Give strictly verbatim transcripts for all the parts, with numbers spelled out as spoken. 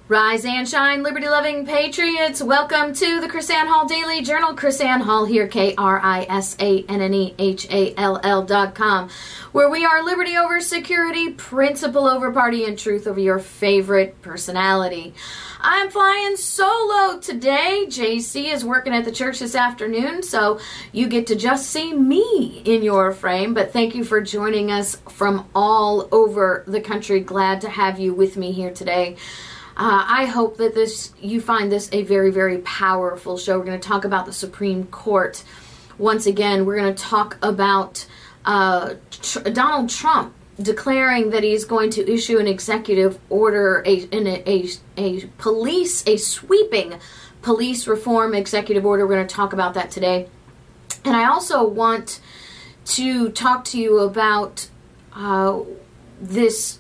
Rise and shine, liberty-loving patriots. Welcome to the KrisAnne Hall Daily Journal. KrisAnne Hall here, K R I S A N N E H A L L dot com, where we are liberty over security, principle over party, and truth over your favorite personality. I'm flying solo today. J C is working at the church this afternoon, so you get to just see me in your frame. But thank you for joining us from all over the country. Glad to have you with me here today. Uh, I hope that this you find this a very, very powerful show. We're going to talk about the Supreme Court. Once again, we're going to talk about uh, tr- Donald Trump declaring that he's going to issue an executive order, a, a, a, a police, a sweeping police reform executive order. We're going to talk about that today. And I also want to talk to you about uh, this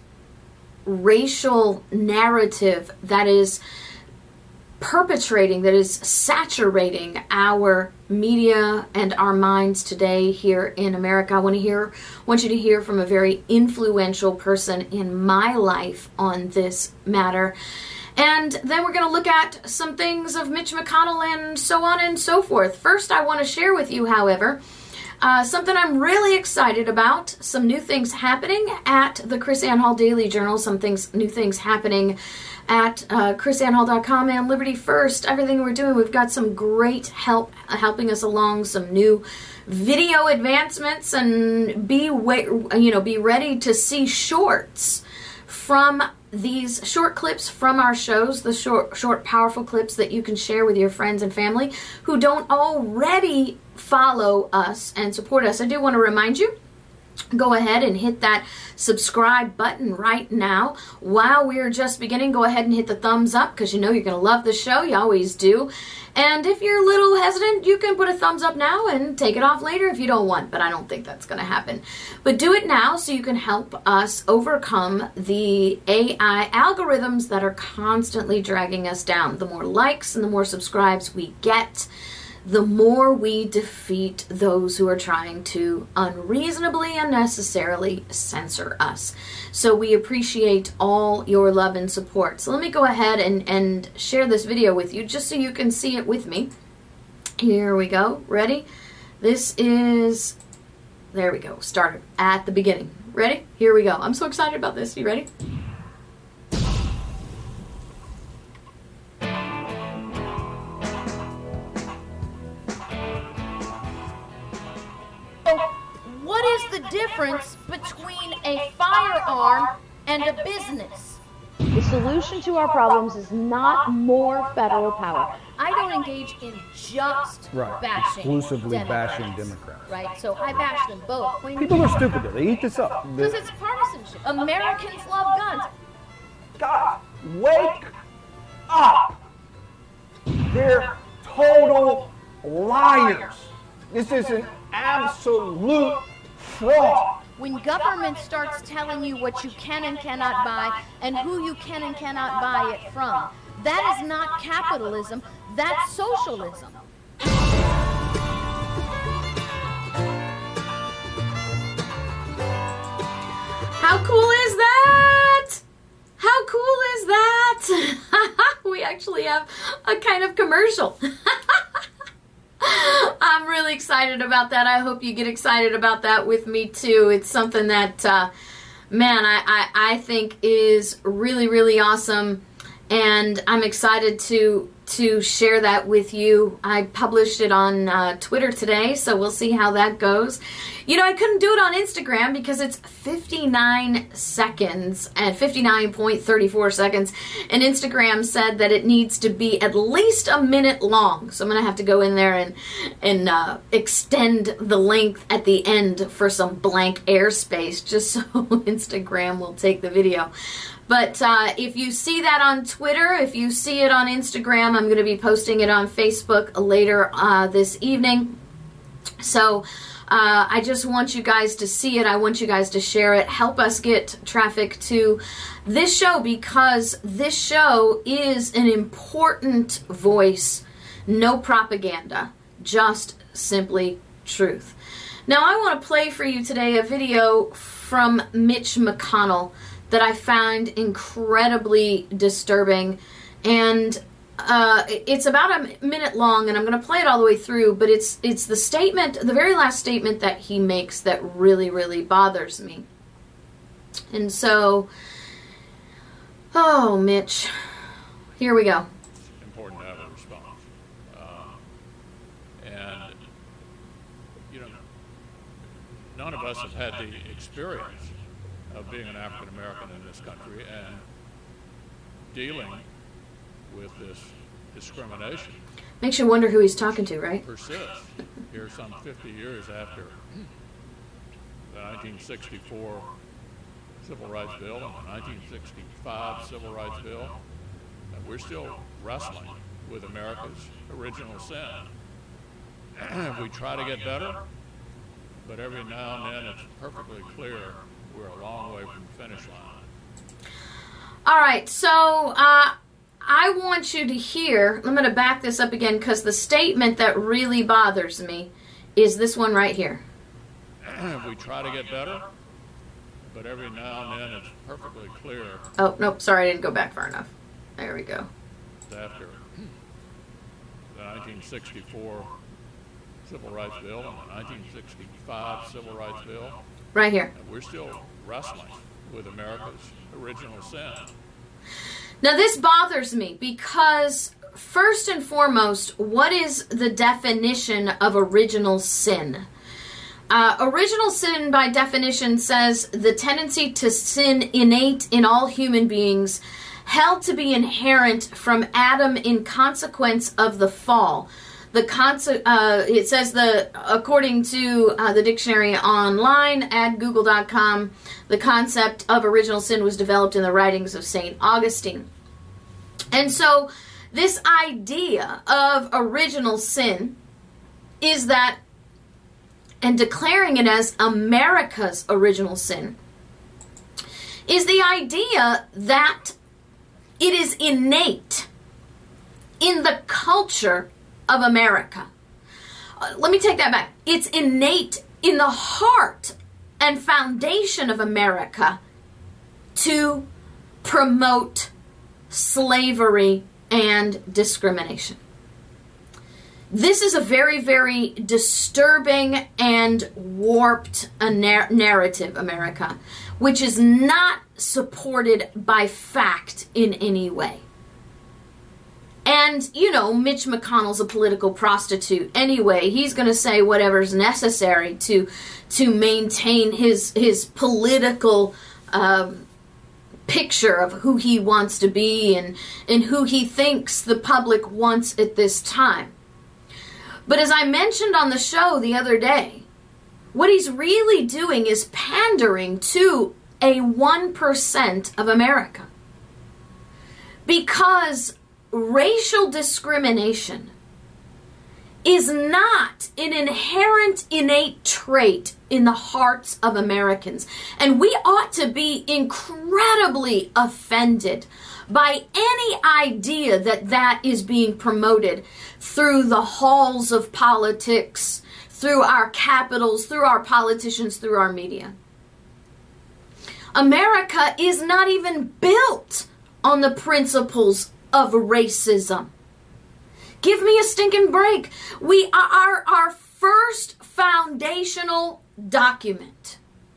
racial narrative that is perpetrating, that is saturating our media and our minds today here in America. I want to hear, want you to hear from a very influential person in my life on this matter. And then we're going to look at some things of Mitch McConnell and so on and so forth. First, I want to share with you, however, Uh, something I'm really excited about, some new things happening at the KrisAnne Hall Daily Journal, some things, new things happening at uh, Kris Anne Hall dot com and Liberty First. Everything we're doing, we've got some great help uh, helping us along, some new video advancements, and be wait, you know, be ready to see shorts from these short clips from our shows, the short, short, powerful clips that you can share with your friends and family who don't already follow us and support us. I do want to remind you, go ahead and hit that subscribe button right now. While we're just beginning, go ahead and hit the thumbs up because you know you're going to love the show. You always do. And if you're a little hesitant, you can put a thumbs up now and take it off later if you don't want, but I don't think that's going to happen. But do it now so you can help us overcome the A I algorithms that are constantly dragging us down. The more likes and the more subscribes we get, the more we defeat those who are trying to unreasonably, unnecessarily censor us. So we appreciate all your love and support. So let me go ahead and, and share this video with you just so you can see it with me. Here we go. Ready? This is, there we go, started at the beginning. Ready? Here we go. I'm so excited about this. You ready? What is the difference between a firearm and a business? The solution to our problems is not more federal power. I don't engage in just right. bashing exclusively Democrats, bashing Democrats. Right? So I bash them both. People are stupid though. They eat this up. Because it's partisanship. Americans love guns. God, wake up! They're total liars. This is an absolute fraud. When government starts telling you what you can and cannot buy and who you can and cannot buy it from, that is not capitalism, that's socialism. How cool is that? How cool is that? We actually have a kind of commercial. I'm really excited about that. I hope you get excited about that with me too. It's something that, uh, man, I, I, I think is really, really awesome. And I'm excited to to share that with you. I published it on uh, Twitter today, so we'll see how that goes. You know, I couldn't do it on Instagram because it's fifty-nine seconds and fifty-nine point three four seconds. And Instagram said that it needs to be at least a minute long. So I'm going to have to go in there and, and uh, extend the length at the end for some blank airspace just so Instagram will take the video. But uh, if you see that on Twitter, if you see it on Instagram, I'm going to be posting it on Facebook later uh, this evening. So uh, I just want you guys to see it. I want you guys to share it. Help us get traffic to this show because this show is an important voice. No propaganda, just simply truth. Now I want to play for you today a video from Mitch McConnell that I found incredibly disturbing. And uh, it's about a minute long, and I'm going to play it all the way through, but it's it's the statement, the very last statement that he makes that really, really bothers me. And so, oh, Mitch, here we go. It's important to have a response. Uh, and, you know, none of us have had the experience of being an African American in this country and dealing with this discrimination. Makes you wonder who he's talking to, right? Persists here some fifty years after the nineteen sixty-four Civil Rights Bill and the nineteen sixty-five Civil Rights Bill. And we're still wrestling with America's original sin. We try to get better, but every now and then it's perfectly clear we're a long way from the finish line. All right, so uh, I want you to hear, I'm going to back this up again because the statement that really bothers me is this one right here. We try to get better, but every now and then it's perfectly clear. Oh, nope, sorry, I didn't go back far enough. There we go. After the nineteen sixty-four Civil Rights Bill and the nineteen sixty-five Civil Rights Bill. Right here. And we're still wrestling with America's original sin. Now this bothers me because, first and foremost, what is the definition of original sin? Uh, original sin, by definition, says the tendency to sin innate in all human beings, held to be inherent from Adam in consequence of the fall. The conce- uh, it says the according to uh, the dictionary online at google dot com, the concept of original sin was developed in the writings of Saint Augustine. And so this idea of original sin is that, and declaring it as America's original sin, is the idea that it is innate in the culture of America. Uh, let me take that back. It's innate in the heart and foundation of America to promote slavery and discrimination. This is a very, very disturbing and warped a nar- narrative, America, which is not supported by fact in any way. And, you know, Mitch McConnell's a political prostitute. Anyway, he's going to say whatever's necessary to to maintain his his political um, picture of who he wants to be and, and who he thinks the public wants at this time. But as I mentioned on the show the other day, what he's really doing is pandering to a one percent of America. Because racial discrimination is not an inherent, innate trait in the hearts of Americans. And we ought to be incredibly offended by any idea that that is being promoted through the halls of politics, through our capitals, through our politicians, through our media. America is not even built on the principles of racism. Give me a stinking break. We are our first foundational document,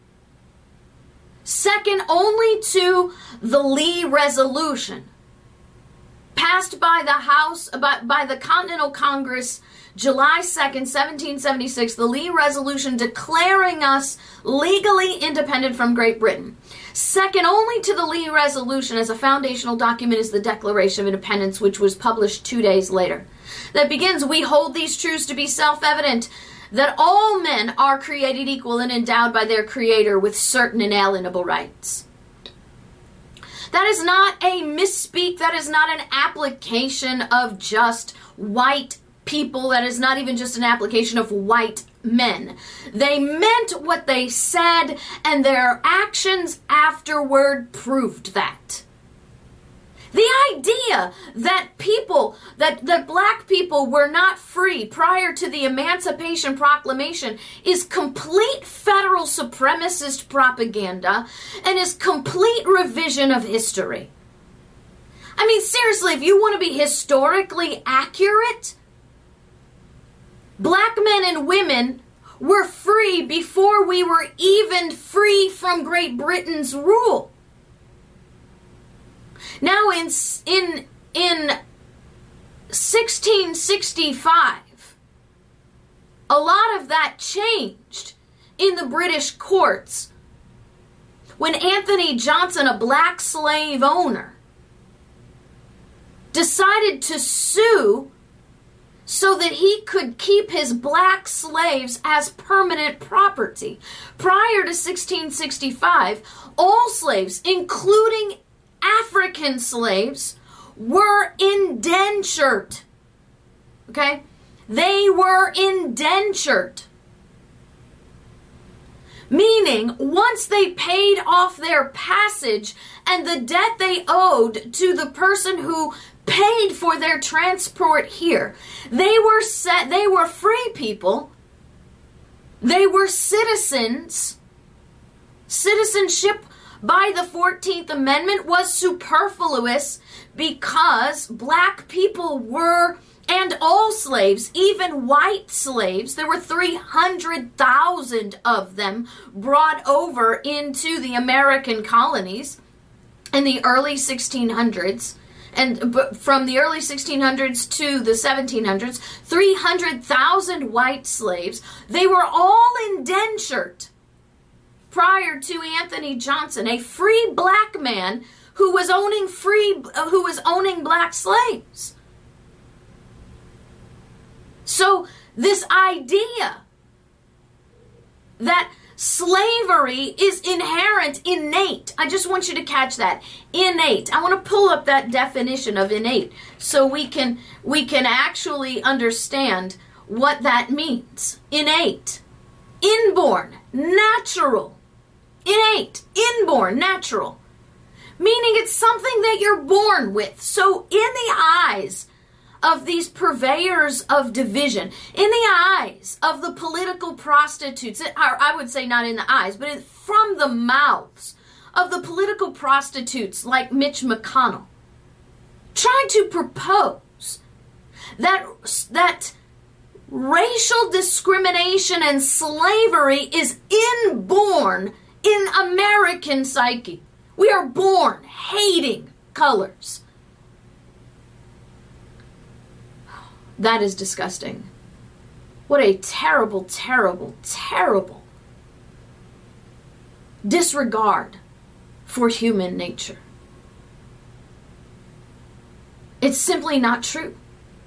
second only to the Lee Resolution, passed by the House, by, by the Continental Congress, July second, seventeen seventy-six, the Lee Resolution declaring us legally independent from Great Britain. Second only to the Lee Resolution as a foundational document is the Declaration of Independence, which was published two days later. That begins, "We hold these truths to be self-evident, that all men are created equal and endowed by their Creator with certain inalienable rights." That is not a misspeak. That is not an application of just white people. That is not even just an application of white men. They meant what they said, and their actions afterward proved that. The idea that people, that, that black people were not free prior to the Emancipation Proclamation is complete federal supremacist propaganda and is complete revision of history. I mean, seriously, if you want to be historically accurate, black men and women were free before we were even free from Great Britain's rule. Now, in, in, in sixteen sixty-five, a lot of that changed in the British courts when Anthony Johnson, a black slave owner, decided to sue so that he could keep his black slaves as permanent property. Prior to sixteen sixty-five, all slaves, including African slaves, were indentured. Okay? They were indentured. Meaning, once they paid off their passage and the debt they owed to the person who paid for their transport here, they were set, they were free people. They were citizens. Citizenship by the fourteenth Amendment was superfluous because black people were, and all slaves, even white slaves, there were three hundred thousand of them brought over into the American colonies in the early sixteen hundreds. And from the early sixteen hundreds to the seventeen hundreds, three hundred thousand white slaves, they were all indentured prior to Anthony Johnson, a free black man who was owning free, uh, who was owning black slaves. So this idea that slavery is inherent, innate. I just want you to catch that. Innate. I want to pull up that definition of innate so we can we can actually understand what that means. Innate. Inborn. Natural. Innate. Inborn. Natural. Meaning it's something that you're born with. So in the eyes of these purveyors of division, in the eyes of the political prostitutes, or I would say not in the eyes, but from the mouths of the political prostitutes like Mitch McConnell, trying to propose that, that racial discrimination and slavery is inborn in American psyche. We are born hating colors. That is disgusting. What a terrible, terrible, terrible disregard for human nature. It's simply not true.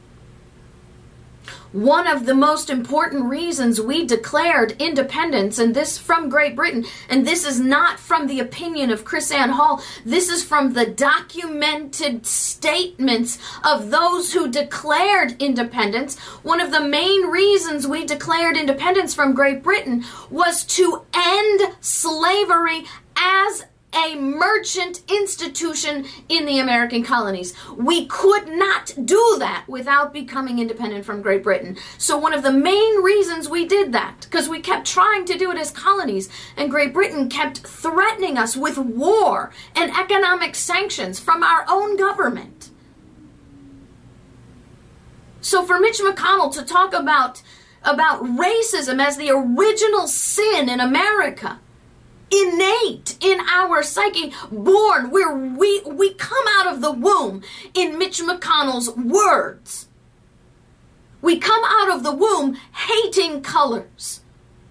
One of the most important reasons we declared independence, and this from Great Britain, and this is not from the opinion of KrisAnne Hall, this is from the documented statements of those who declared independence. One of the main reasons we declared independence from Great Britain was to end slavery as a merchant institution in the American colonies. We could not do that without becoming independent from Great Britain. So one of the main reasons we did that, because we kept trying to do it as colonies, and Great Britain kept threatening us with war and economic sanctions from our own government. So for Mitch McConnell to talk about, about racism as the original sin in America, innate in our psyche, born, where we we come out of the womb in Mitch McConnell's words. We come out of the womb hating colors.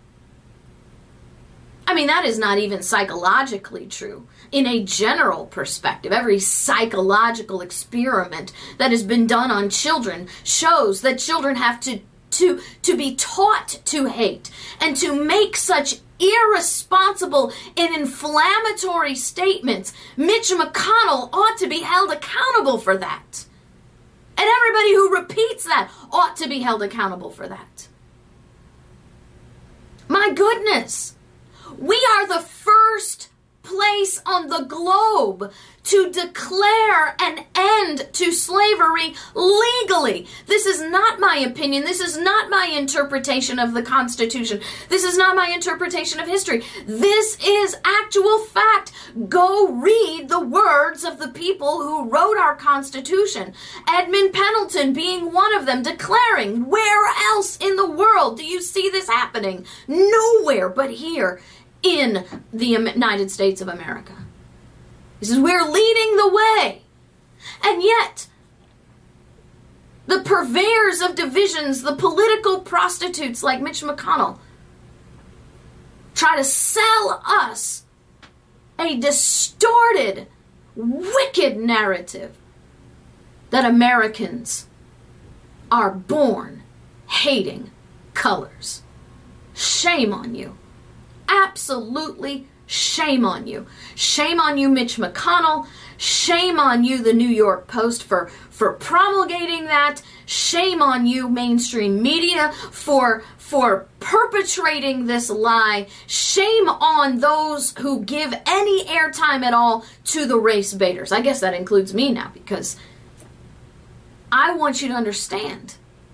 I mean, that is not even psychologically true. In a general perspective, every psychological experiment that has been done on children shows that children have to to to be taught to hate and to make such irresponsible and inflammatory statements. Mitch McConnell ought to be held accountable for that. And everybody who repeats that ought to be held accountable for that. My goodness. We are the first place on the globe to declare an end to slavery legally. This is not my opinion. This is not my interpretation of the Constitution. This is not my interpretation of history. This is actual fact. Go read the words of the people who wrote our Constitution. Edmund Pendleton being one of them, declaring, where else in the world do you see this happening? Nowhere but here in the United States of America. He says, we're leading the way. And yet, the purveyors of divisions, the political prostitutes like Mitch McConnell, try to sell us a distorted, wicked narrative that Americans are born hating colors. Shame on you. Absolutely shame on you. Shame on you, Mitch McConnell. Shame on you, the New York Post, for, for promulgating that. Shame on you, mainstream media, for, for perpetrating this lie. Shame on those who give any airtime at all to the race baiters. I guess that includes me now, because I want you to understand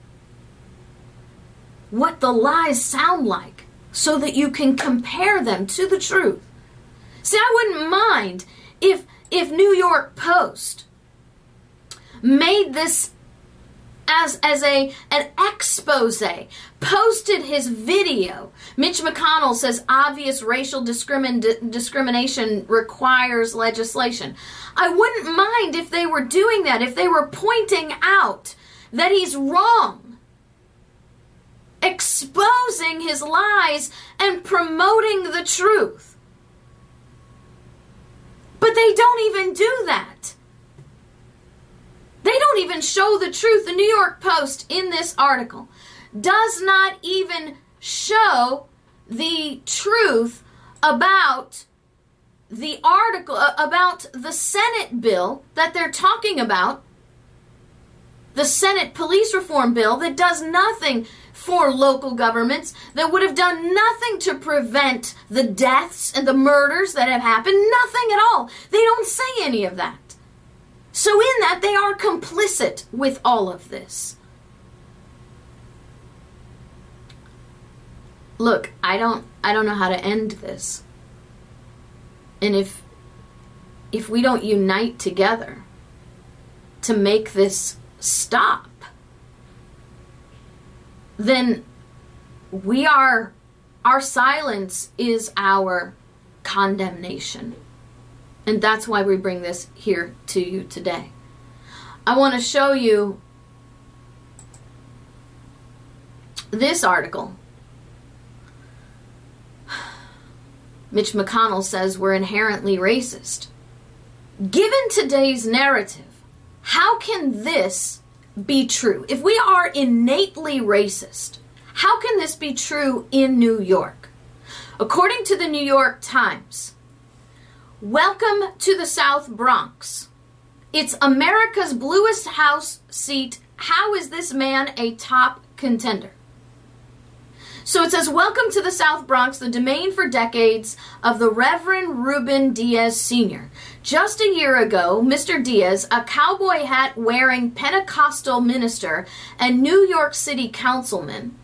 what the lies sound like, so that you can compare them to the truth. See, I wouldn't mind if if New York Post made this as as a an expose, posted his video. Mitch McConnell says obvious racial discrimin- discrimination requires legislation. I wouldn't mind if they were doing that, if they were pointing out that he's wrong, exposing his lies and promoting the truth. But they don't even do that. They don't even show the truth. The New York Post in this article does not even show the truth about the article, about the Senate bill that they're talking about, the Senate police reform bill that does nothing for local governments, that would have done nothing to prevent the deaths and the murders that have happened. Nothing at all. They don't say any of that. So in that, they are complicit with all of this. Look, I don't I don't know how to end this. And if if we don't unite together to make this stop, then we are, our silence is our condemnation. And that's why we bring this here to you today. I want to show you this article. Mitch McConnell says we're inherently racist. Given today's narrative, how can this be true? If we are innately racist, how can this be true in New York? According to the New York Times, welcome to the South Bronx. It's America's bluest House seat. How is this man a top contender? So it says, welcome to the South Bronx, the domain for decades of the Reverend Ruben Diaz Senior Just a year ago, Mister Diaz, a cowboy hat wearing Pentecostal minister and New York City councilman,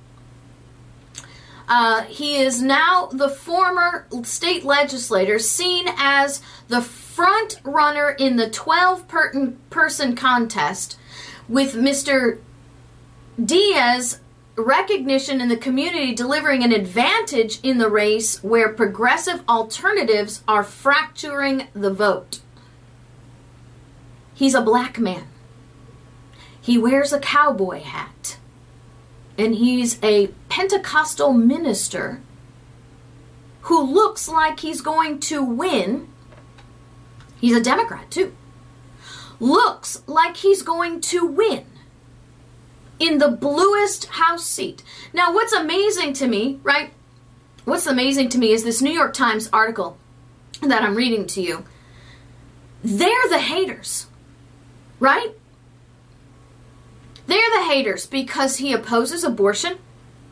uh, he is now the former state legislator, seen as the front runner in the twelve-person contest, with Mister Diaz recognition in the community delivering an advantage in the race where progressive alternatives are fracturing the vote. He's a black man. He wears a cowboy hat. And he's a Pentecostal minister who looks like he's going to win. He's a Democrat too. Looks like he's going to win in the bluest House seat. Now, what's amazing to me, right? What's amazing to me is this New York Times article that I'm reading to you. They're the haters, right? They're the haters because he opposes abortion,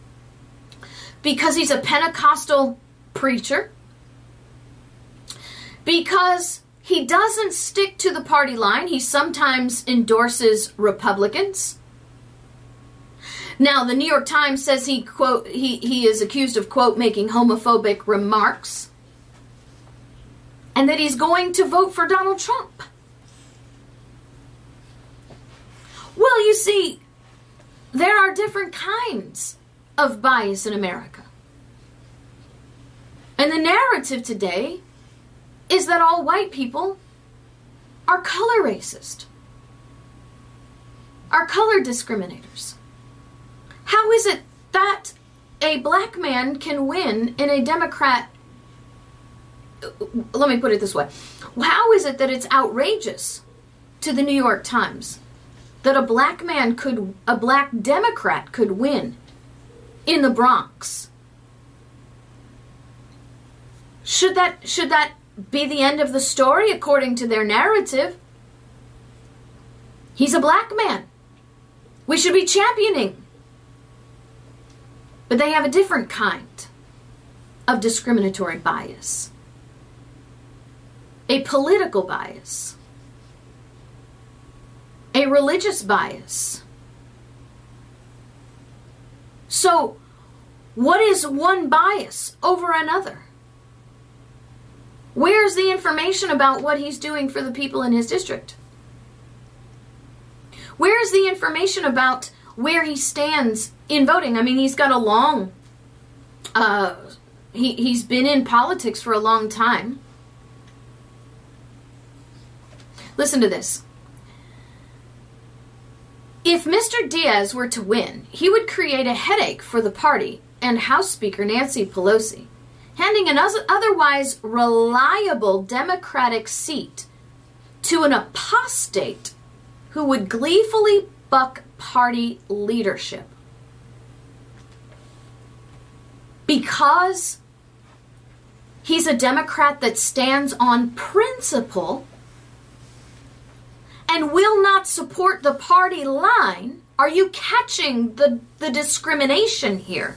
because he's a Pentecostal preacher, because he doesn't stick to the party line. He sometimes endorses Republicans. Now, the New York Times says he, quote, he, he is accused of, quote, making homophobic remarks, and that he's going to vote for Donald Trump. Well, you see, there are different kinds of bias in America. And the narrative today is that all white people are color racist, are color discriminators. How is it that a black man can win in a Democrat? Let me put it this way. How is it that it's outrageous to the New York Times that a black man could, a black Democrat could win in the Bronx? Should that, should that be the end of the story according to their narrative? He's a black man. We should be championing. But they have a different kind of discriminatory bias. A political bias. A religious bias. So, what is one bias over another? Where's the information about what he's doing for the people in his district? Where's the information about where he stands in voting? I mean, he's got a long, uh, he, he's been in politics for a long time. Listen to this. If Mister Diaz were to win, he would create a headache for the party and House Speaker Nancy Pelosi, handing an otherwise reliable Democratic seat to an apostate who would gleefully buck party leadership. Because he's a Democrat that stands on principle and will not support the party line. Are you catching the, the discrimination here?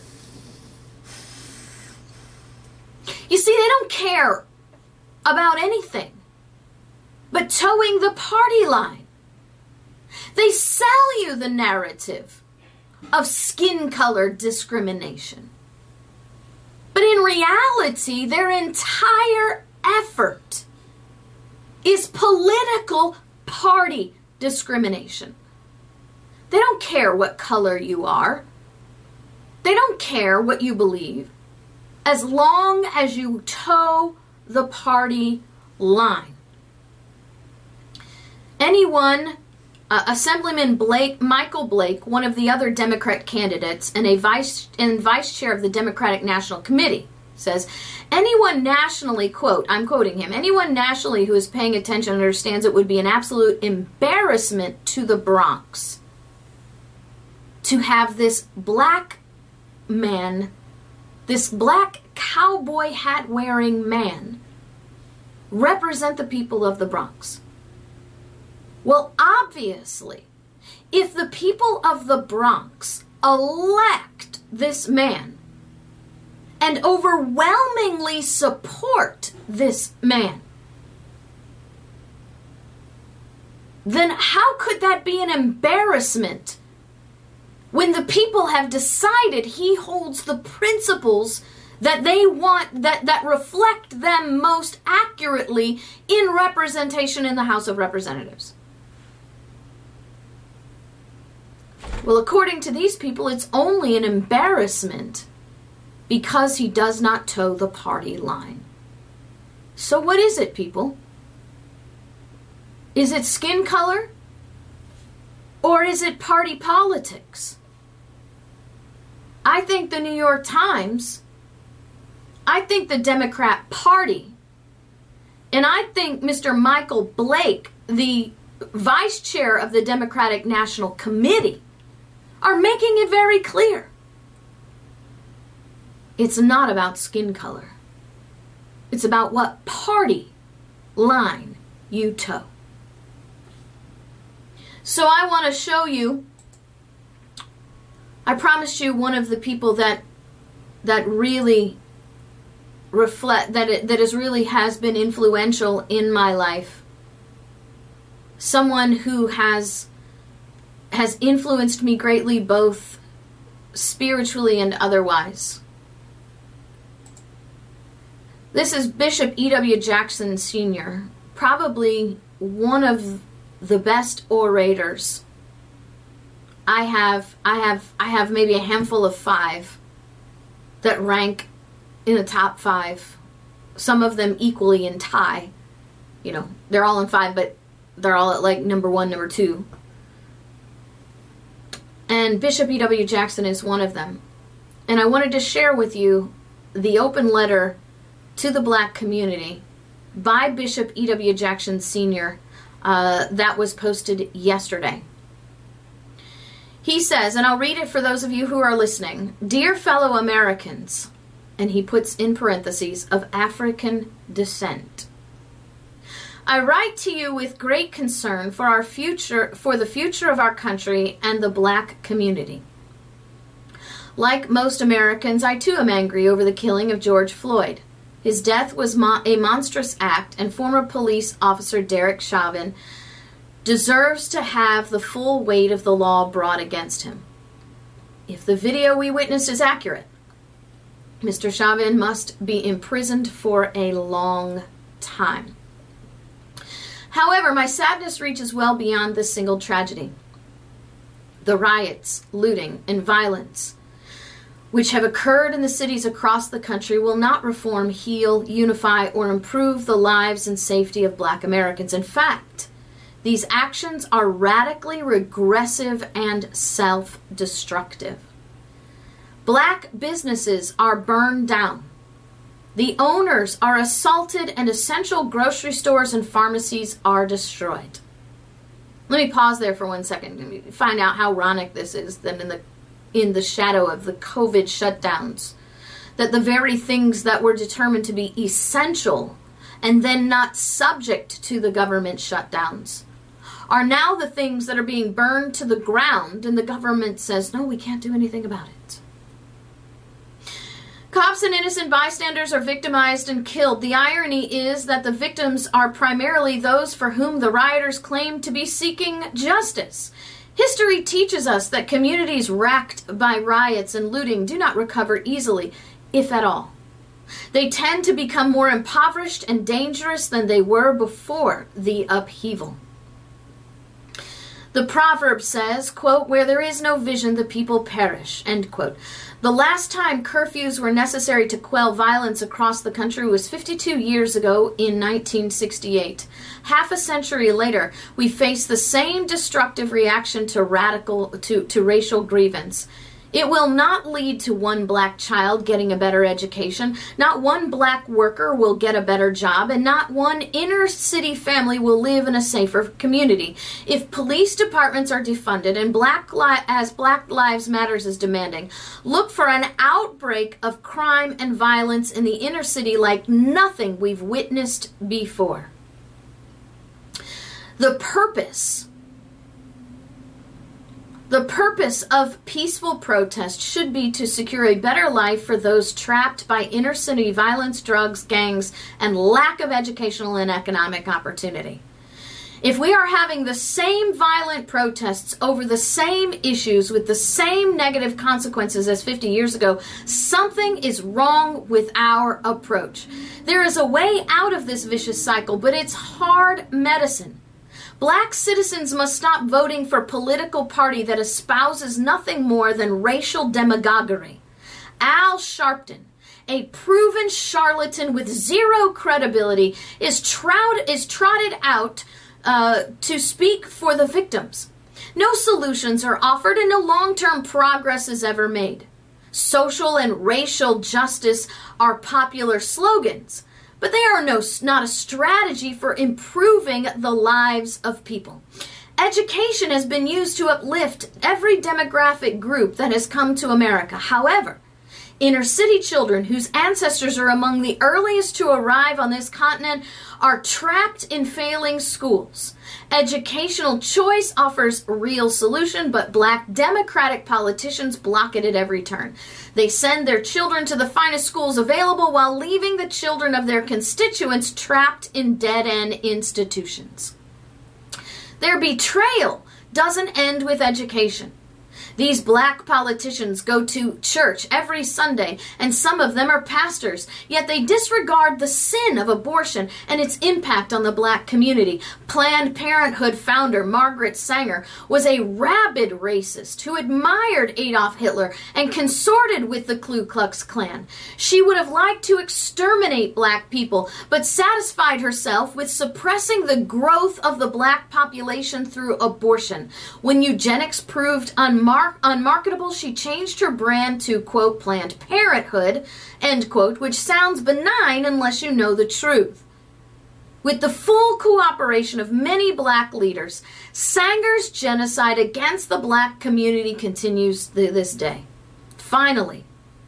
You see, they don't care about anything but towing the party line. They sell you the narrative of skin color discrimination. But in reality, their entire effort is political party discrimination. They don't care what color you are. They don't care what you believe, as long as you toe the party line. Anyone, uh, Assemblyman Blake, Michael Blake, one of the other Democrat candidates and a vice and vice chair of the Democratic National Committee, says, anyone nationally, quote, I'm quoting him, anyone nationally who is paying attention understands it would be an absolute embarrassment to the Bronx to have this black man, this black cowboy hat wearing man, represent the people of the Bronx. Well, obviously, if the people of the Bronx elect this man and overwhelmingly support this man, then how could that be an embarrassment when the people have decided he holds the principles that they want, that, that reflect them most accurately in representation in the House of Representatives? Well, according to these people, it's only an embarrassment because he does not toe the party line. So what is it, people? Is it skin color? Or is it party politics? I think the New York Times, I think the Democrat Party, and I think Mister Michael Blake, the vice chair of the Democratic National Committee, are making it very clear. It's not about skin color. It's about what party line you toe. So I want to show you, I promised you one of the people that that really reflect that it, that is really has been influential in my life. Someone who has has influenced me greatly, both spiritually and otherwise. This is Bishop E W Jackson Senior, probably one of the best orators. I have I have I have maybe a handful of five that rank in the top five. Some of them equally in tie. You know, they're all in five, but they're all at like number one, number two. And Bishop E W Jackson is one of them. And I wanted to share with you the open letter to the black community by Bishop E W Jackson Senior uh, that was posted yesterday. He says, and I'll read it for those of you who are listening, "Dear fellow Americans," and he puts in parentheses, "of African descent. I write to you with great concern for our future, for the future of our country and the black community. Like most Americans, I too am angry over the killing of George Floyd. His death was mo- a monstrous act, and former police officer Derek Chauvin deserves to have the full weight of the law brought against him. If the video we witnessed is accurate, Mister Chauvin must be imprisoned for a long time. However, my sadness reaches well beyond this single tragedy. The riots, looting, and violence which have occurred in the cities across the country will not reform, heal, unify, or improve the lives and safety of black Americans. In fact, these actions are radically regressive and self-destructive. Black businesses are burned down. The owners are assaulted, and essential grocery stores and pharmacies are destroyed. Let me pause there for one second and find out how ironic this is that in the in the shadow of the COVID shutdowns, that the very things that were determined to be essential and then not subject to the government shutdowns are now the things that are being burned to the ground, and the government says, no, we can't do anything about it. Cops and innocent bystanders are victimized and killed. The irony is that the victims are primarily those for whom the rioters claim to be seeking justice. History teaches us that communities racked by riots and looting do not recover easily, if at all. They tend to become more impoverished and dangerous than they were before the upheaval. The proverb says, quote, "Where there is no vision, the people perish," end quote. The last time curfews were necessary to quell violence across the country was fifty-two years ago in nineteen sixty-eight. Half a century later, we face the same destructive reaction to radical to, to racial grievance. It will not lead to one black child getting a better education, not one black worker will get a better job, and not one inner city family will live in a safer community. If police departments are defunded and black li- as Black Lives Matters is demanding, look for an outbreak of crime and violence in the inner city like nothing we've witnessed before. The purpose The purpose of peaceful protest should be to secure a better life for those trapped by inner city violence, drugs, gangs, and lack of educational and economic opportunity. If we are having the same violent protests over the same issues with the same negative consequences as fifty years ago, something is wrong with our approach. There is a way out of this vicious cycle, but it's hard medicine. Black citizens must stop voting for a political party that espouses nothing more than racial demagoguery. Al Sharpton, a proven charlatan with zero credibility, is, trout- is trotted out uh, to speak for the victims. No solutions are offered and no long-term progress is ever made. Social and racial justice are popular slogans, but they are no, not a strategy for improving the lives of people. Education has been used to uplift every demographic group that has come to America. However, Inner city children whose ancestors are among the earliest to arrive on this continent are trapped in failing schools. Educational choice offers a real solution, but black Democratic politicians block it at every turn. They send their children to the finest schools available while leaving the children of their constituents trapped in dead-end institutions. Their betrayal doesn't end with education. These black politicians go to church every Sunday, and some of them are pastors, yet they disregard the sin of abortion and its impact on the black community. Planned Parenthood founder Margaret Sanger was a rabid racist who admired Adolf Hitler and consorted with the Ku Klux Klan. She would have liked to exterminate black people, but satisfied herself with suppressing the growth of the black population through abortion. When eugenics proved unmarked, unmarketable, she changed her brand to, quote, Planned Parenthood, end quote, which sounds benign unless you know the truth. With the full cooperation of many black leaders, Sanger's genocide against the black community continues to this day. Finally,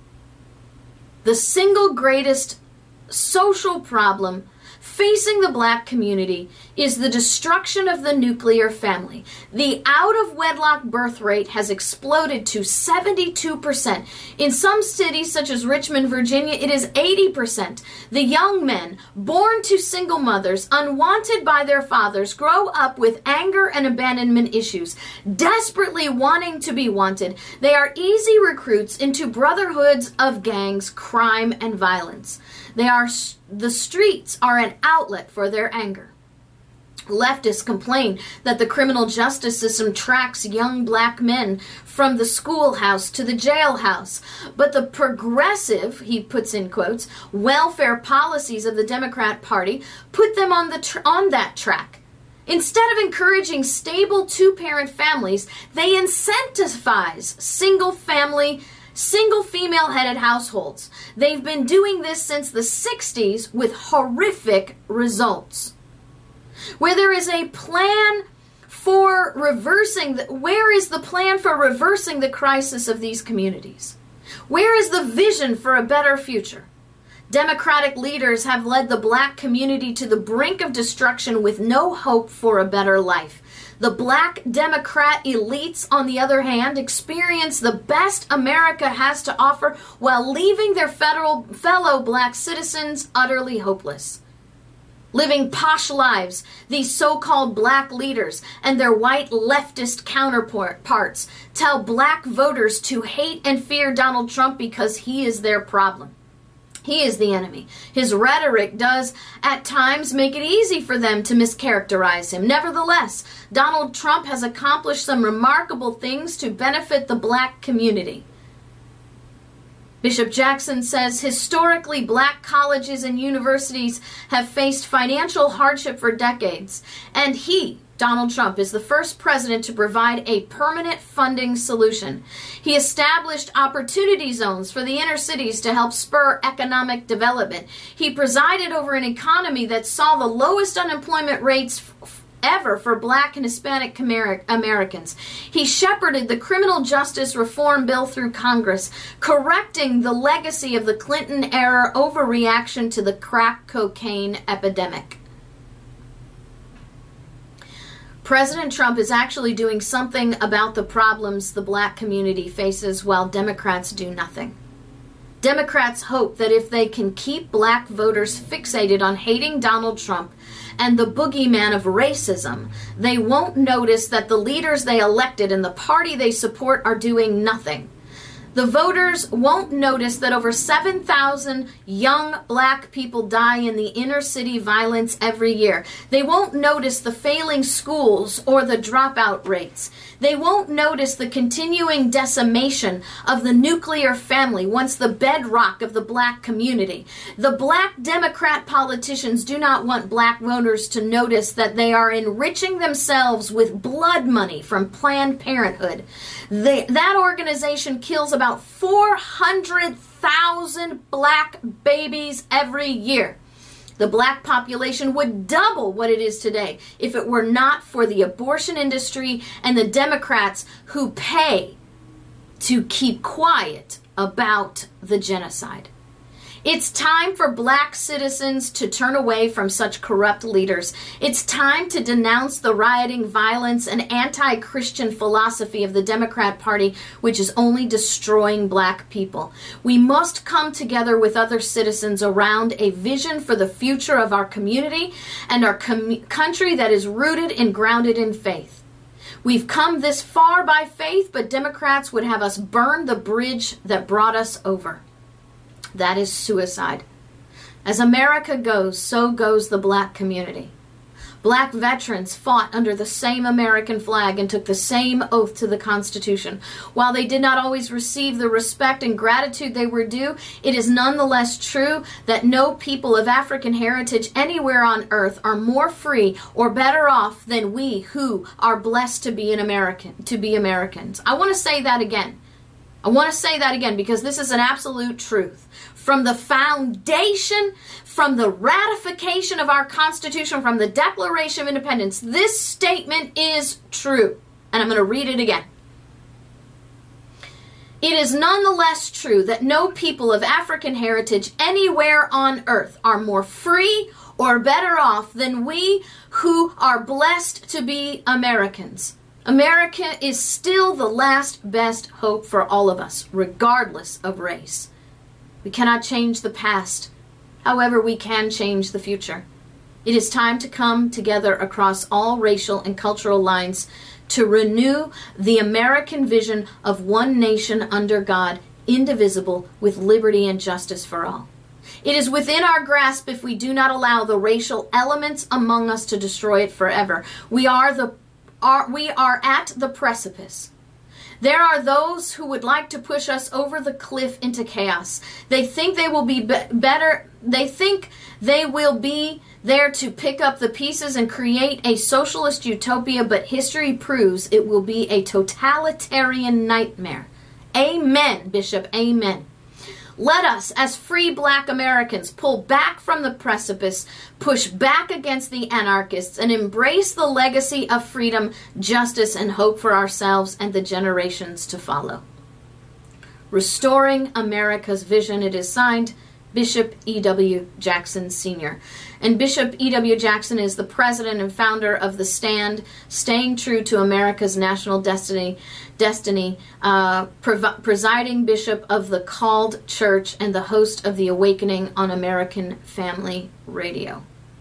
the single greatest social problem facing the black community is the destruction of the nuclear family. The out-of-wedlock birth rate has exploded to seventy-two percent. In some cities, such as Richmond, Virginia, it is eighty percent. The young men, born to single mothers, unwanted by their fathers, grow up with anger and abandonment issues, desperately wanting to be wanted. They are easy recruits into brotherhoods of gangs, crime, and violence. They are the streets are an outlet for their anger. Leftists complain that the criminal justice system tracks young black men from the schoolhouse to the jailhouse. But the progressive, he puts in quotes, welfare policies of the Democrat Party put them on the tr- on that track. Instead of encouraging stable two-parent families, they incentivize single-family Single female-headed households. They've been doing this since the sixties with horrific results. Where there is a plan for reversing, the, where is the plan for reversing the crisis of these communities? Where is the vision for a better future? Democratic leaders have led the black community to the brink of destruction with no hope for a better life. The black Democrat elites, on the other hand, experience the best America has to offer while leaving their federal fellow black citizens utterly hopeless. Living posh lives, these so-called black leaders and their white leftist counterparts tell black voters to hate and fear Donald Trump because he is their problem. He is the enemy. His rhetoric does, at times, make it easy for them to mischaracterize him. Nevertheless, Donald Trump has accomplished some remarkable things to benefit the black community. Bishop Jackson says, historically, black colleges and universities have faced financial hardship for decades, and he, Donald Trump, is the first president to provide a permanent funding solution. He established opportunity zones for the inner cities to help spur economic development. He presided over an economy that saw the lowest unemployment rates ever for black and Hispanic Americans. He shepherded the criminal justice reform bill through Congress, correcting the legacy of the Clinton-era overreaction to the crack cocaine epidemic. President Trump is actually doing something about the problems the black community faces while Democrats do nothing. Democrats hope that if they can keep black voters fixated on hating Donald Trump and the boogeyman of racism, they won't notice that the leaders they elected and the party they support are doing nothing. The voters won't notice that over seven thousand young black people die in the inner city violence every year. They won't notice the failing schools or the dropout rates. They won't notice the continuing decimation of the nuclear family, once the bedrock of the black community. The black Democrat politicians do not want black voters to notice that they are enriching themselves with blood money from Planned Parenthood. They, that organization kills about four hundred thousand black babies every year. The black population would double what it is today if it were not for the abortion industry and the Democrats who pay to keep quiet about the genocide. It's time for black citizens to turn away from such corrupt leaders. It's time to denounce the rioting, violence, and anti-Christian philosophy of the Democrat Party, which is only destroying black people. We must come together with other citizens around a vision for the future of our community and our com- country that is rooted and grounded in faith. We've come this far by faith, but Democrats would have us burn the bridge that brought us over. That is suicide. As America goes, so goes the black community. Black veterans fought under the same American flag and took the same oath to the Constitution. While they did not always receive the respect and gratitude they were due, it is nonetheless true that no people of African heritage anywhere on earth are more free or better off than we who are blessed to be an American, to be Americans. I want to say that again. I want to say that again because this is an absolute truth. From the foundation, from the ratification of our Constitution, from the Declaration of Independence, this statement is true. And I'm going to read it again. It is nonetheless true that no people of African heritage anywhere on earth are more free or better off than we who are blessed to be Americans. America is still the last best hope for all of us, regardless of race. We cannot change the past. However, we can change the future. It is time to come together across all racial and cultural lines to renew the American vision of one nation under God, indivisible, with liberty and justice for all. It is within our grasp if we do not allow the racial elements among us to destroy it forever. We are the are we are at the precipice. There are those who would like to push us over the cliff into chaos. They think they will be, be better. They think they will be there to pick up the pieces and create a socialist utopia, but history proves it will be a totalitarian nightmare. Amen, Bishop, amen. Let us, as free black Americans, pull back from the precipice, push back against the anarchists, and embrace the legacy of freedom, justice, and hope for ourselves and the generations to follow. Restoring America's Vision. It is signed Bishop E W. Jackson, Senior And Bishop E W. Jackson is the president and founder of The Stand, staying true to America's national destiny, destiny, uh, prov- presiding bishop of the Called Church and the host of The Awakening on American Family Radio.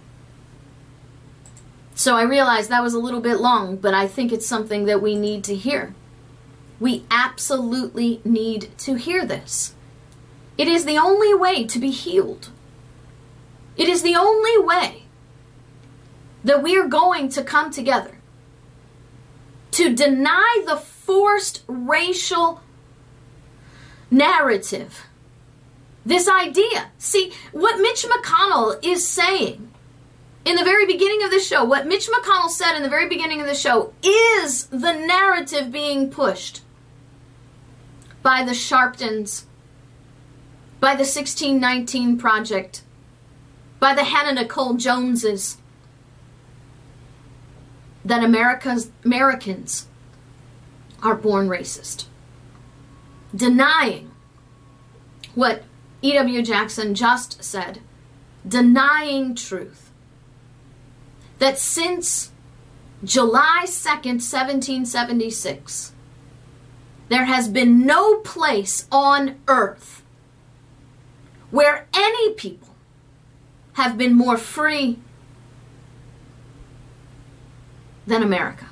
So I realize that was a little bit long, but I think it's something that we need to hear. We absolutely need to hear this. It is the only way to be healed. It is the only way that we are going to come together to deny the forced racial narrative. This idea. See, what Mitch McConnell is saying in the very beginning of the show, what Mitch McConnell said in the very beginning of the show is the narrative being pushed by the Sharptons, by the sixteen nineteen Project, by the Hannah Nicole Joneses, that America's Americans are born racist. Denying what E W. Jackson just said, denying truth. That since July second, seventeen seventy-six, there has been no place on earth where any people have been more free than America.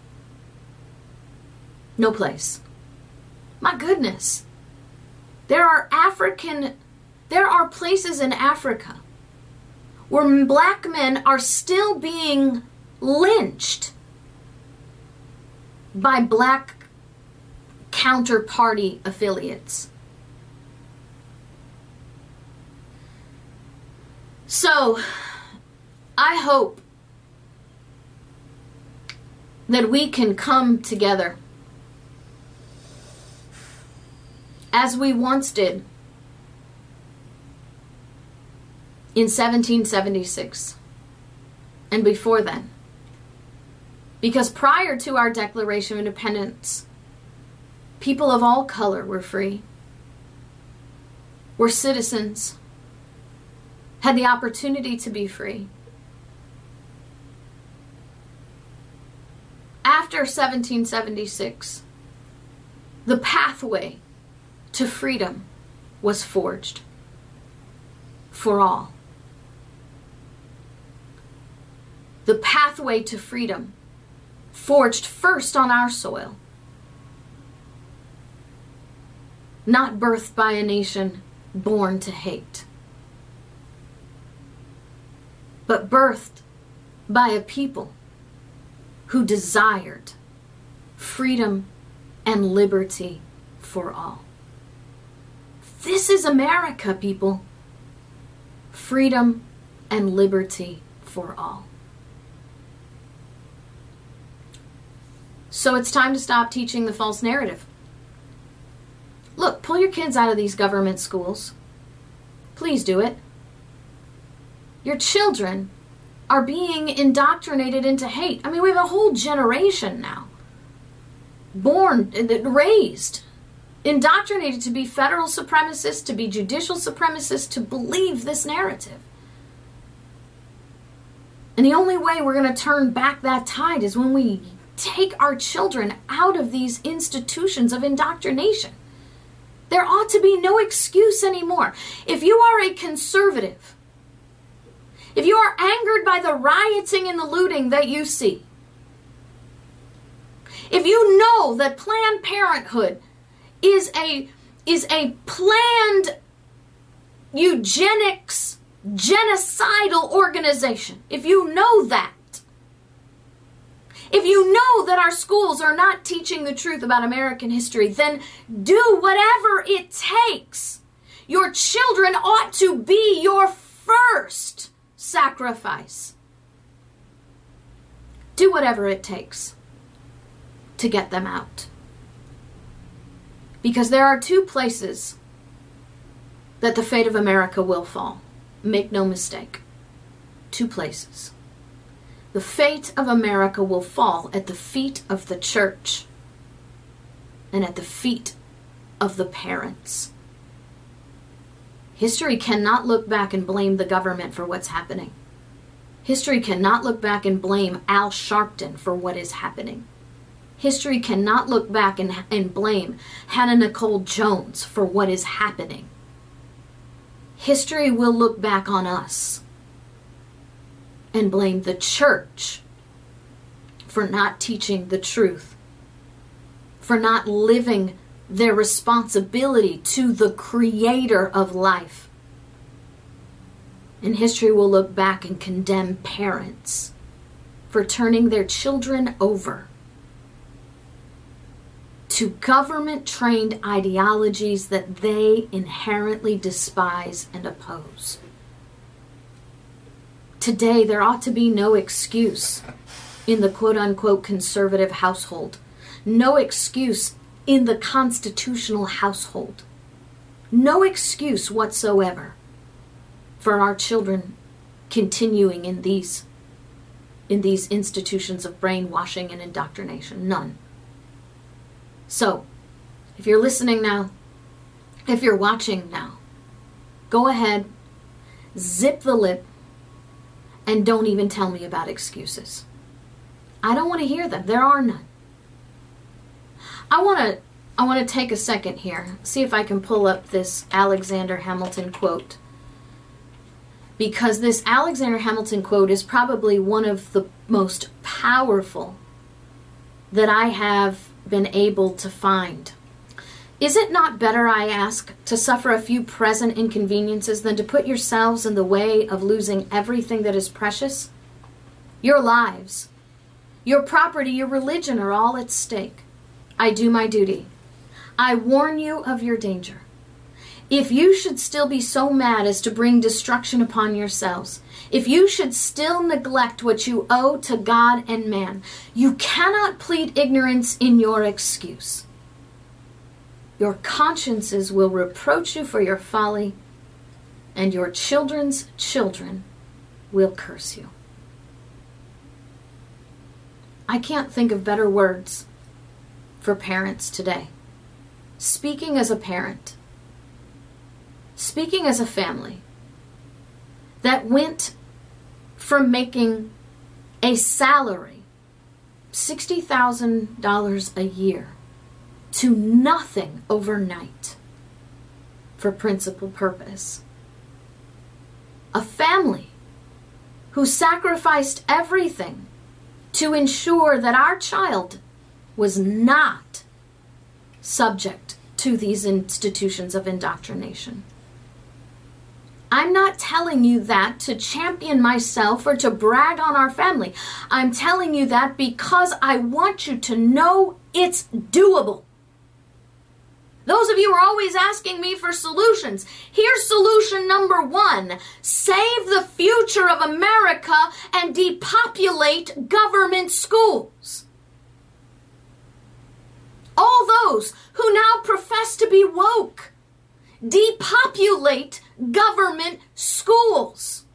No place. My goodness. There are African, there are places in Africa where black men are still being lynched by black counterparty affiliates. So, I hope that we can come together as we once did in seventeen seventy-six and before then. Because prior to our Declaration of Independence, people of all color were free. where citizens had the opportunity to be free. After seventeen seventy-six, the pathway to freedom was forged for all. The pathway to freedom forged first on our soil, not birthed by a nation born to hate, but birthed by a people who desired freedom and liberty for all. This is America, people. Freedom and liberty for all. So it's time to stop teaching the false narrative. Look, pull your kids out of these government schools. Please do it. Your children are being indoctrinated into hate. I mean, we have a whole generation now born, raised, indoctrinated to be federal supremacists, to be judicial supremacists, to believe this narrative. And the only way we're going to turn back that tide is when we take our children out of these institutions of indoctrination. There ought to be no excuse anymore. If you are a conservative, if you are angered by the rioting and the looting that you see, if you know that Planned Parenthood is a is a planned eugenics genocidal organization, if you know that, if you know that our schools are not teaching the truth about American history, then do whatever it takes. Your children ought to be your first sacrifice. Do whatever it takes to get them out. Because there are two places that the fate of America will fall. Make no mistake. Two places. The fate of America will fall at the feet of the church and at the feet of the parents. History cannot look back and blame the government for what's happening. History cannot look back and blame Al Sharpton for what is happening. History cannot look back and, and blame Hannah Nicole Jones for what is happening. History will look back on us and blame the church for not teaching the truth, for not living their responsibility to the creator of life. And history will look back and condemn parents for turning their children over to government-trained ideologies that they inherently despise and oppose. Today, there ought to be no excuse in the quote-unquote conservative household. No excuse in the constitutional household. No excuse whatsoever for our children continuing in these, in these institutions of brainwashing and indoctrination. None. So, if you're listening now, if you're watching now, go ahead, zip the lip, and don't even tell me about excuses. I don't want to hear them. There are none. I want to I want to take a second here, see if I can pull up this Alexander Hamilton quote. Because this Alexander Hamilton quote is probably one of the most powerful that I have been able to find. Is it not better, I ask, to suffer a few present inconveniences than to put yourselves in the way of losing everything that is precious? Your lives, your property, your religion are all at stake. I do my duty. I warn you of your danger. If you should still be so mad as to bring destruction upon yourselves, if you should still neglect what you owe to God and man, you cannot plead ignorance in your excuse. Your consciences will reproach you for your folly, and your children's children will curse you. I can't think of better words for parents today. Speaking as a parent, speaking as a family that went from making a salary, sixty thousand dollars a year, to nothing overnight for principal purpose. A family who sacrificed everything to ensure that our child was not subject to these institutions of indoctrination. I'm not telling you that to champion myself or to brag on our family. I'm telling you that because I want you to know it's doable. Those of you who are always asking me for solutions, here's solution number one. Save the future of America and depopulate government schools. All those who now profess to be woke, depopulate government schools.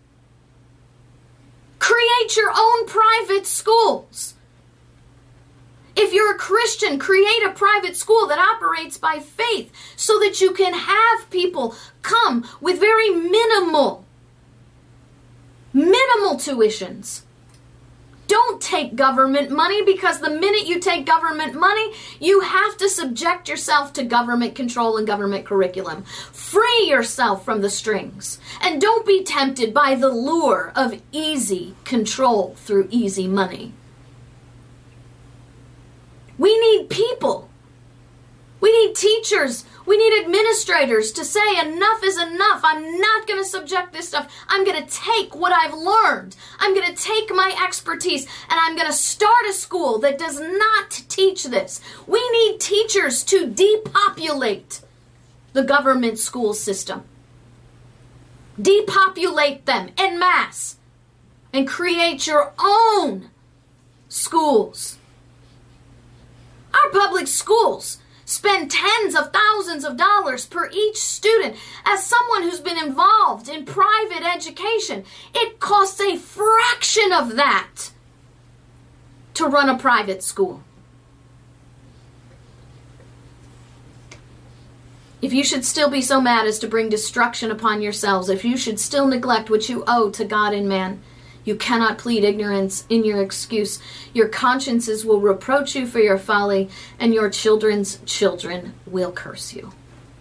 Create your own private schools. If you're a Christian, create a private school that operates by faith so that you can have people come with very minimal, minimal tuitions. Don't take government money, because the minute you take government money, you have to subject yourself to government control and government curriculum. Free yourself from the strings. And don't be tempted by the lure of easy control through easy money. We need people. We need teachers. We need administrators to say enough is enough. I'm not going to subject this stuff. I'm going to take what I've learned. I'm going to take my expertise and I'm going to start a school that does not teach this. We need teachers to depopulate the government school system. Depopulate them en masse and create your own schools. Our public schools spend tens of thousands of dollars per each student. As someone who's been involved in private education, it costs a fraction of that to run a private school. If you should still be so mad as to bring destruction upon yourselves, if you should still neglect what you owe to God and man, you cannot plead ignorance in your excuse. Your consciences will reproach you for your folly, and your children's children will curse you.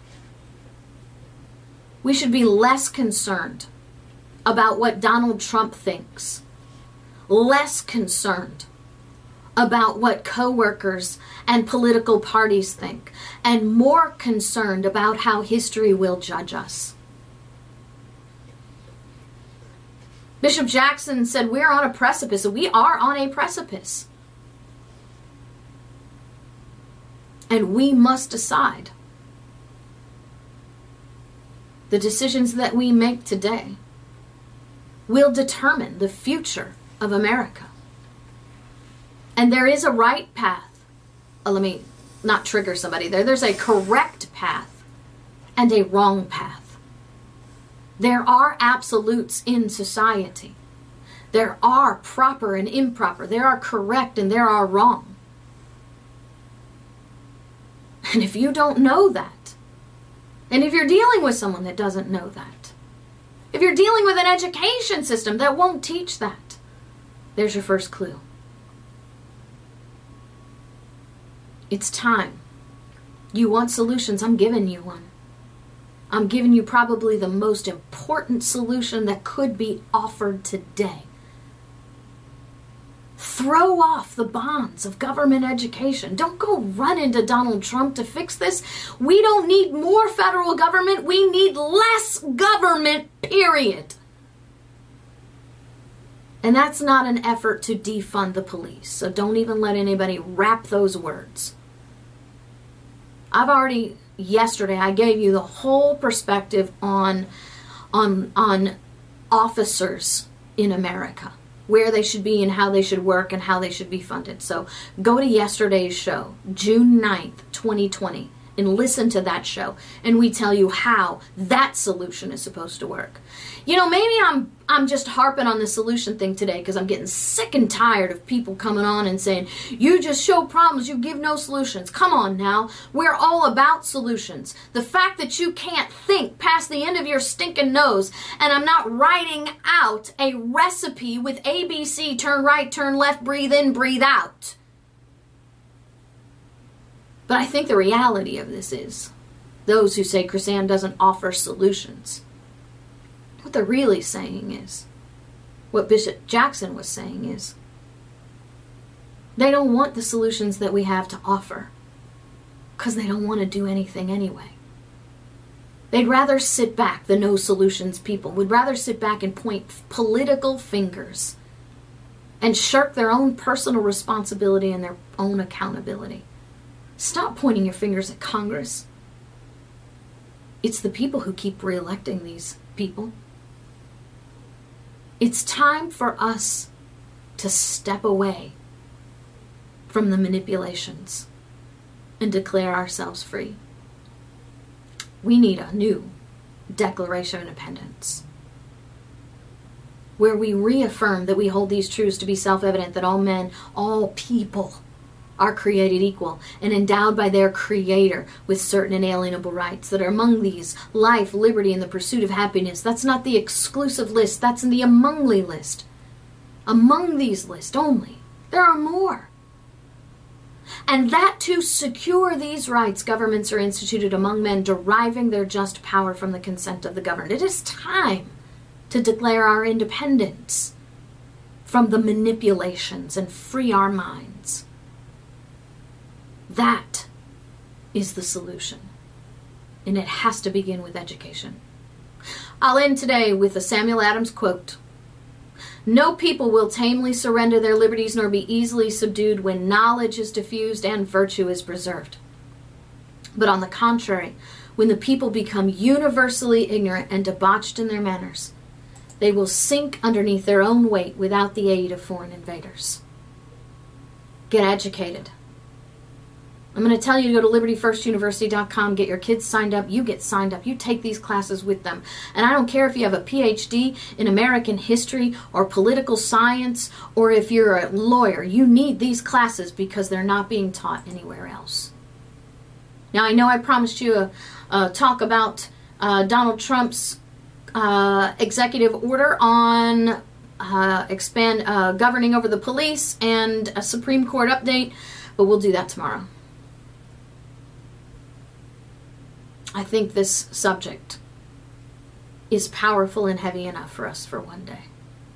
We should be less concerned about what Donald Trump thinks, less concerned about what coworkers and political parties think, and more concerned about how history will judge us. Bishop Jackson said we're on a precipice. We are on a precipice. And we must decide. The decisions that we make today will determine the future of America. And there is a right path. Oh, let me not trigger somebody there. There's a correct path and a wrong path. There are absolutes in society. There are proper and improper. There are correct and there are wrong. And if you don't know that, and if you're dealing with someone that doesn't know that, if you're dealing with an education system that won't teach that, there's your first clue. It's time. You want solutions? I'm giving you one. I'm giving you probably the most important solution that could be offered today. Throw off the bonds of government education. Don't go run into Donald Trump to fix this. We don't need more federal government. We need less government, period. And that's not an effort to defund the police. So don't even let anybody wrap those words. I've already... Yesterday, I gave you the whole perspective on, on, on officers in America, where they should be and how they should work and how they should be funded. So go to yesterday's show, June ninth, twenty twenty, and listen to that show, and we tell you how that solution is supposed to work. You know, maybe I'm I'm just harping on the solution thing today because I'm getting sick and tired of people coming on and saying, you just show problems, you give no solutions. Come on now. We're all about solutions. The fact that you can't think past the end of your stinking nose, and I'm not writing out a recipe with A B C, turn right, turn left, breathe in, breathe out. But I think the reality of this is those who say KrisAnne doesn't offer solutions, what they're really saying is, what Bishop Jackson was saying is, they don't want the solutions that we have to offer because they don't want to do anything anyway. They'd rather sit back, the no solutions people, would rather sit back and point political fingers and shirk their own personal responsibility and their own accountability. Stop pointing your fingers at Congress. It's the people who keep reelecting these people. It's time for us to step away from the manipulations and declare ourselves free. We need a new Declaration of Independence where we reaffirm that we hold these truths to be self-evident, that all men, all people are created equal and endowed by their Creator with certain inalienable rights, that are among these life, liberty, and the pursuit of happiness. That's not the exclusive list. That's in the amongly list. Among these lists only. There are more. And that to secure these rights, governments are instituted among men, deriving their just power from the consent of the governed. It is time to declare our independence from the manipulations and free our minds. That is the solution. And it has to begin with education. I'll end today with a Samuel Adams quote. No people will tamely surrender their liberties nor be easily subdued when knowledge is diffused and virtue is preserved. But on the contrary, when the people become universally ignorant and debauched in their manners, they will sink underneath their own weight without the aid of foreign invaders. Get educated. I'm going to tell you to go to liberty first university dot com, get your kids signed up, you get signed up, you take these classes with them. And I don't care if you have a P H D in American history or political science, or if you're a lawyer, you need these classes because they're not being taught anywhere else. Now, I know I promised you a, a talk about uh, Donald Trump's uh, executive order on uh, expand uh, governing over the police and a Supreme Court update, but we'll do that tomorrow. I think this subject is powerful and heavy enough for us for one day.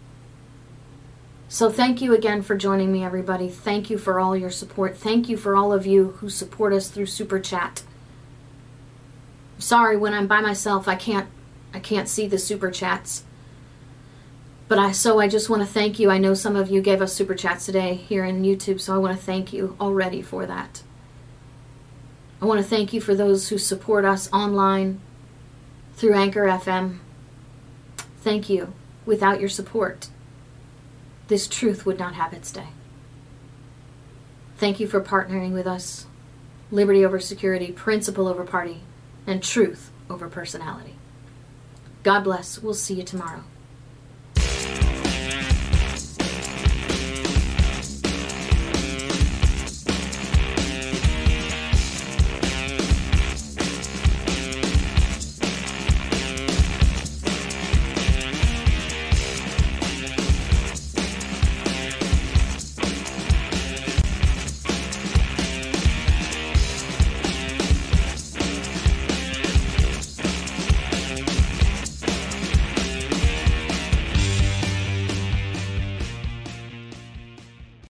So thank you again for joining me, everybody. Thank you for all your support. Thank you for all of you who support us through Super Chat. Sorry, when I'm by myself, I can't I can't see the Super Chats. But I so I just want to thank you. I know some of you gave us Super Chats today here in YouTube, so I want to thank you already for that. I want to thank you for those who support us online through Anchor F M. Thank you. Without your support, this truth would not have its day. Thank you for partnering with us. Liberty over security, principle over party, and truth over personality. God bless. We'll see you tomorrow.